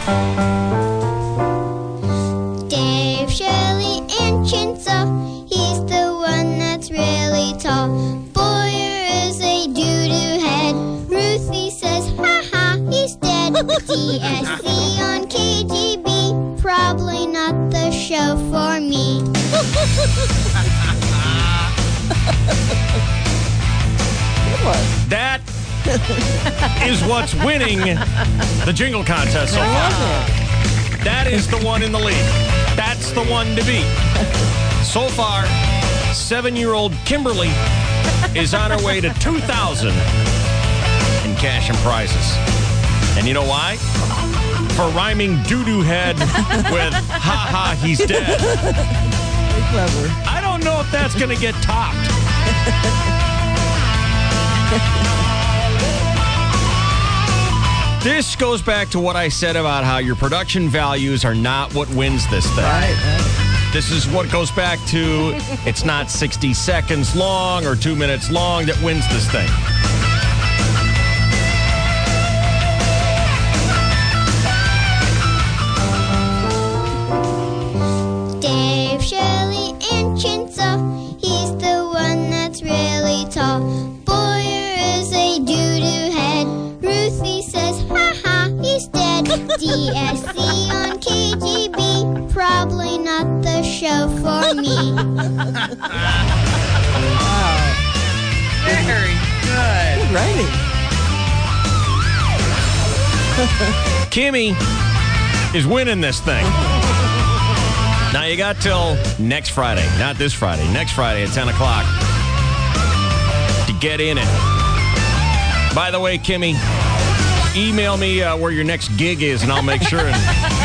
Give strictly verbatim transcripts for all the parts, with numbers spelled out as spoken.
Dave, Shirley, and Chinso, he's the one that's really tall. Boyer is a doo-doo head. Ruthie says, ha ha, he's dead. D S C on K G B, probably not the show for me. That is what's winning the jingle contest so far. That is the one in the lead. That's the one to beat. So far, seven-year-old Kimberly is on her way to two thousand in cash and prizes. And you know why? For rhyming doo-doo head with ha ha, he's dead. Very clever. I don't know if that's going to get topped. This goes back to what I said about how your production values are not what wins this thing. Right, right. This is what goes back to it's not sixty seconds long or two minutes long that wins this thing. Dave, Shirley, and Chinso, he's the one that's really tall. Boyer is a doo-doo head. Ruthie says, ha ha, he's dead. D S C on K G B, probably not the show for me. Wow. Very good. Good writing. Kimmy is winning this thing. Now you got till next Friday, not this Friday, next Friday at ten o'clock to get in it. By the way, Kimmy, email me uh, where your next gig is, and I'll make sure and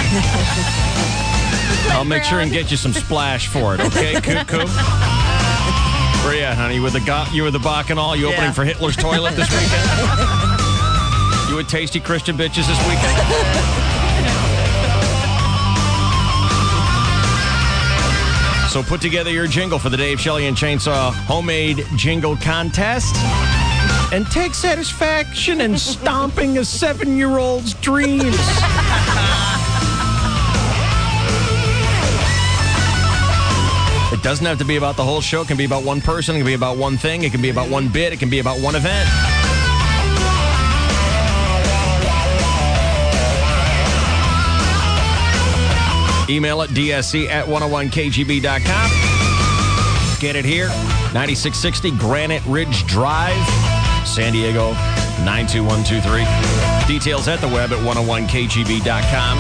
I'll make sure and get you some splash for it. Okay, Coop, Coop. Where you at, honey? You with the go- you with the Bacchanal? You opening Yeah. for Hitler's Toilet this weekend? You with Tasty Christian Bitches this weekend? So put together your jingle for the Dave, Shelley, and Chainsaw Homemade Jingle Contest and take satisfaction in stomping a seven-year-old's dreams. It doesn't have to be about the whole show. It can be about one person. It can be about one thing. It can be about one bit. It can be about one event. Email it, D S C at one oh one K G B dot com. Get it here, ninety-six sixty Granite Ridge Drive, San Diego, nine two one two three. Details at the web at one oh one K G B dot com.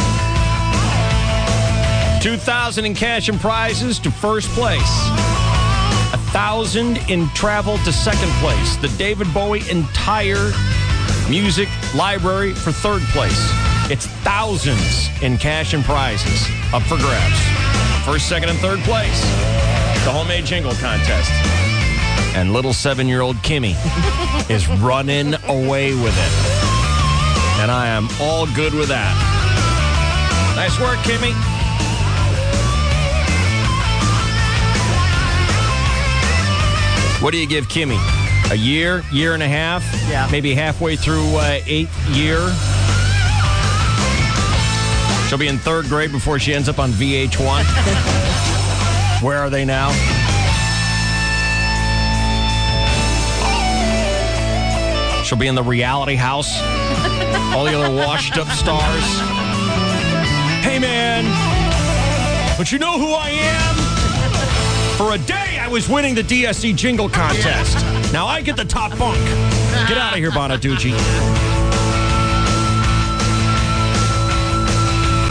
two thousand in cash and prizes to first place. one thousand in travel to second place. The David Bowie entire music library for third place. It's thousands in cash and prizes up for grabs. First, second, and third place. The Homemade Jingle Contest. And little seven-year-old Kimmy is running away with it. And I am all good with that. Nice work, Kimmy. What do you give Kimmy? A year, year and a half? Yeah. Maybe halfway through uh, eighth year? She'll be in third grade before she ends up on V H one. Where are they now? She'll be in the reality house. All the other washed up stars. Hey, man. But you know who I am? For a day, I was winning the D S C Jingle Contest. Now I get the top bunk. Get out of here, Bonaducci.